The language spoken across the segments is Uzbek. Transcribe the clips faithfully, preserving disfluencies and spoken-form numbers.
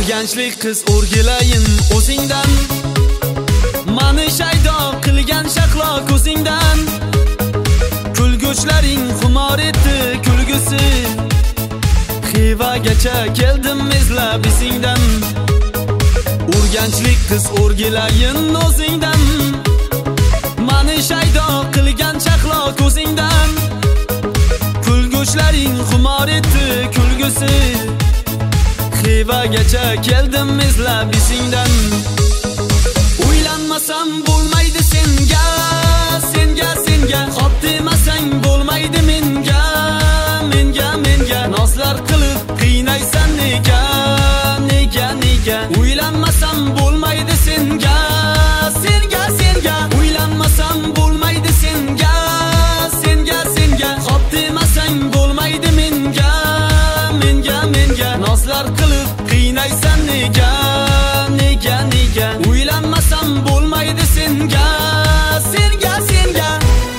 Urganchlik qiz o'rgilayin o'zingdan, mani shaydo qilgan shaqlo ko'zingdan. Kulguchlaring xumor etdi kulgusi, Xivagacha keldim izlab izingdan. Urganchlik qiz o'rgilayin o'zingdan, mani shaydo qilgan shaqlo ko'zingdan. Kulguchlaring xumor etdi kulgusi, Xivagacha keldim izlab izingdan. Uylanmasam bo'lmaydi senga, senga, senga. Xo'p demasang bo'lmaydi menga, menga, menga. Nozlar qilib qiynaysan nega, nega, nega. Uylanmasam bo'lmaydi senga, senga, senga. Uylanmasam bo'lmaydi senga, senga, senga. Xo'p demasang bo'lmaydi menga, menga, menga. Nozlar qilib qiynaysan nega, nega, nega. Uylanmasam bo'lmaydi senga, senga, senga.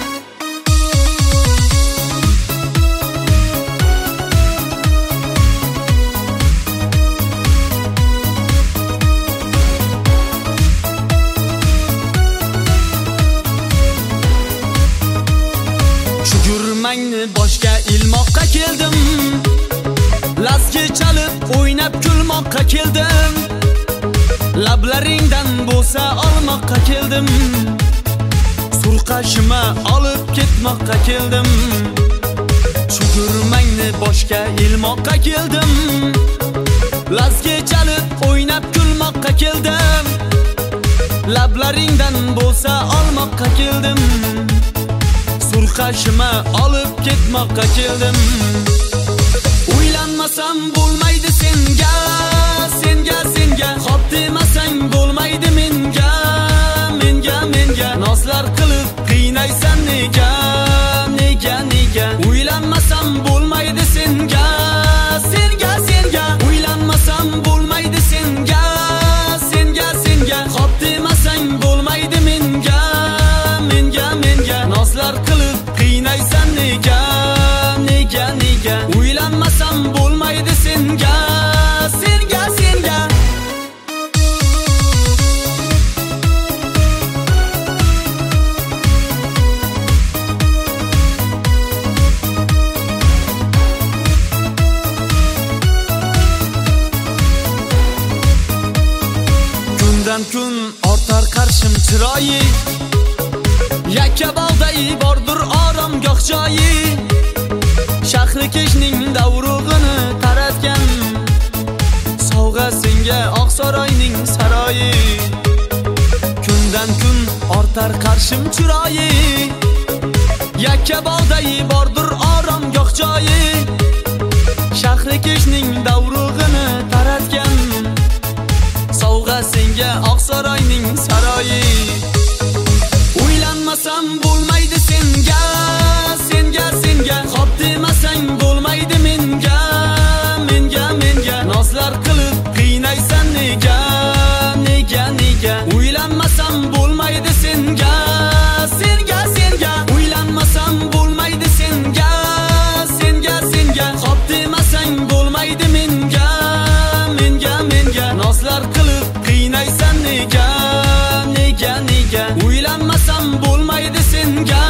Chugurmangni boshga ilmoqqa keldim, Lazgi chalib o'ynab kulmoqqa keldim. Lablaringdan bo'lsa olmoqqa keldim, Surqashima olib ketmoqqa keldim. Chugurmangni boshga ilmoqqa keldim, Lazgi chalib o'ynab kulmoqqa keldim. Lablaringdan bo'lsa olmoqqa keldim, Surqashima olib ketmoqqa keldim. Uylanmasam bo'lmaydi senga, senga, senga. Xo'p demasang bo'lmaydi menga, menga, menga. Nozlar qilib qiynaysan nega, nega, nega. Uylanmasam bo'lmaydi senga, senga, senga. Uylanmasam bo'lmaydi senga, senga, senga. Xo'p demasang bo'lmaydi menga, menga, menga. Nozlar qilib qiynaysan nega, nega, nega. Uylanmasam bo'lmaydi senga, senga, senga. Kundan kun ortar qarshim chiroyi, Yakkabog'day bordir oromgoh joyi. Shahrikeshning davrug'ini taratgan, sovg'a senga Oqsaroyning saroyi. Kundan kun ortar qarshim chiroyi, Yakkabog'day bordir oromgoh joyi. Shahrikeshning davrug'ini taratgan, sovg'a senga Oqsaroyning saroyi. Uylanmasam bo'lmaydi senga, senga, senga. Xo'p demasang bo'lmaydi menga, menga, menga. Nozlar qilib qiynaysan nega, nega, nega. Uylanmasam bo'lmaydi senga, senga, senga. Uylanmasam bo'lmaydi senga, senga, senga. Xo'p demasang bo'lmaydi menga, menga, menga. Nozlar qilib qiynaysan nega, nega, nega. Uylanmasam bo'lmaydi senga.